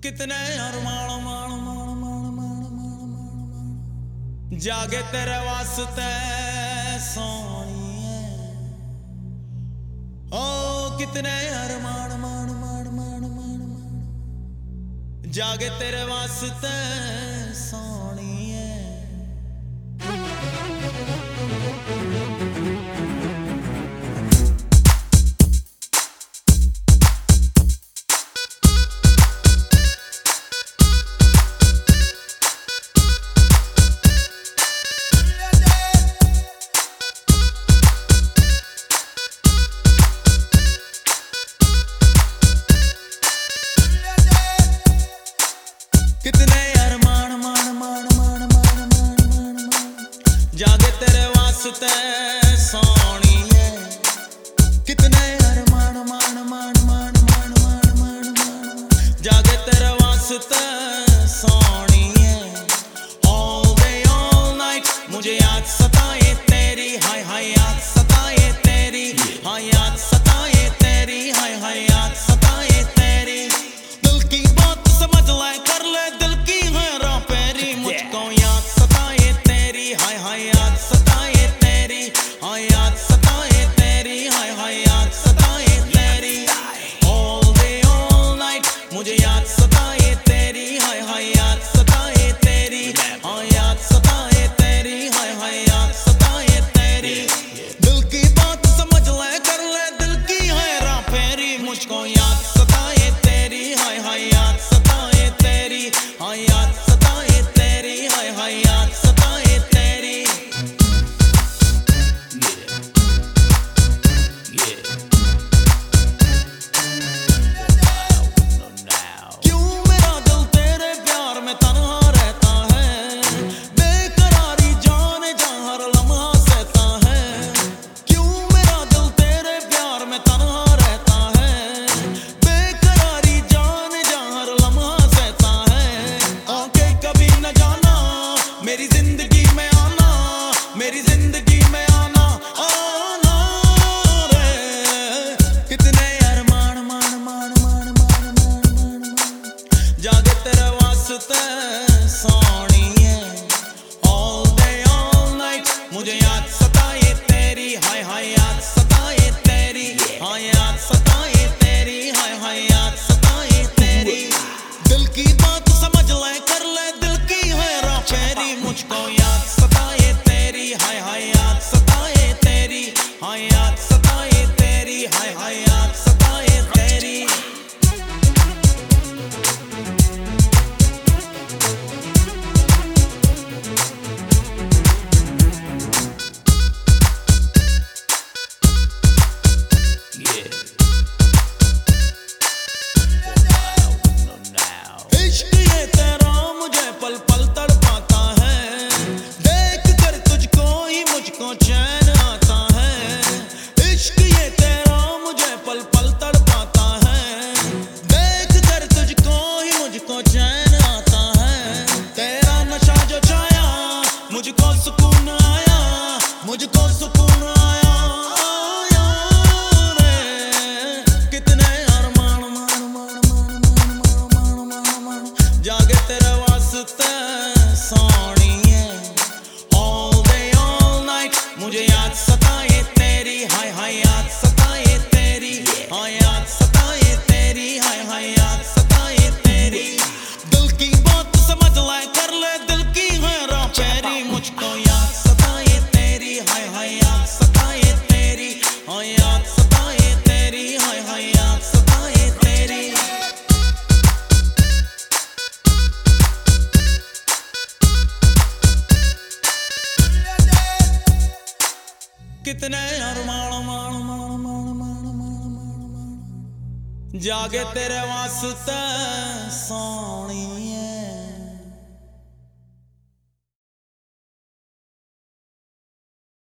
कितने अरमान मान मान मान मान मान मान जागे तेरे वास्ते सोनिए। ओ कितने अरमान मान मान मान मान मान जागे तेरे वास्ते सोनिए। कितने अरमान मान मान मान मान मान मान मान जागे तेरे वास्ते सोनिए। कितने अरमान मान मान मान मान मान मान मान जागे तेरे वास्ते सोनिए। All day all night मुझे याद सताए तेरी, हाय हाय याद सताए तेरी, हाय याद सताए तेरी, हाय हाय याद सताए तेरी। दिल की बात समझ ले, कर ले दिल की हैरान पेरी। मुझको याद सताए तेरी, हाय हाय याद सताए तेरी, हाय याद सताए तेरी, हाय हाय याद सताए तेरी। All day all night मुझे याद सताए तेरी, हाय हाय याद सताए तेरी, हाय याद सताए तेरी, हाय हाय याद सताए तेरी। दिल की बात समझ ले, कर ले दिल की हैरान फेरी। मुझको याद सताए तेरी, हाय हाय याद सताए तेरी, हाय याद सताए तेरी, हाय हाय याद सताए तेरी। क्यों मेरा दिल तेरे प्यार में तन्हा रहता है, बेकरारी जाने जा हर लम्हा सहता है। क्यों मेरा दिल तेरे प्यार में तन्हा रहता है, बेकरारी जाने जा हर लम्हा सहता है। आके कभी न जाना मेरी जिंदगी में आना, मेरी जिंदगी में आना आना रे। कितने अरमान मान मान मान मान मान मान मान जागे तेरे वास्ते सोनिए। All day all night मुझे याद सताए तेरी, हाय हाय याद सताए तेरी, हाय याद सताए तेरी, हाय हाय याद सताए तेरी। दिल की बात समझ ले, कर ले दिल की हैरान फेरी। मुझको याद सताए तेरी, हाय हाय याद सताए तेरी, हाय याद सताए तेरी, हाय हाय याद सताए तेरी। इश्क ये तेरा मुझे पल पल तड़पाता है, देख कर तुझको ही मुझको चैन आता है। इश्क ये तेरा मुझे पल पल तड़पाता है, देख कर तुझको ही मुझको चैन आता है। तेरा नशा जो छाया मुझको सुकून आया, मुझको सुकून आया आया रे। कितने अरमान मान मान मान मान मान मान मान जागे तेरे वास्ते सोनिए। All day all night मुझे याद सताए तेरी, हाय हाय याद सताए तेरी, हाय याद सताए तेरी, हाय हाय याद सताए तेरी। दिल की बात समझ ले, कर ले दिल की हैरान फेरी। मुझको याद सताए तेरी, हाय हाय याद सताए तेरी, हाय याद सताए तेरी, हाय हाय याद सताए तेरी। कितने अरमान मान मान मान मान मान मान जागे तेरे वास्ते सोनिए।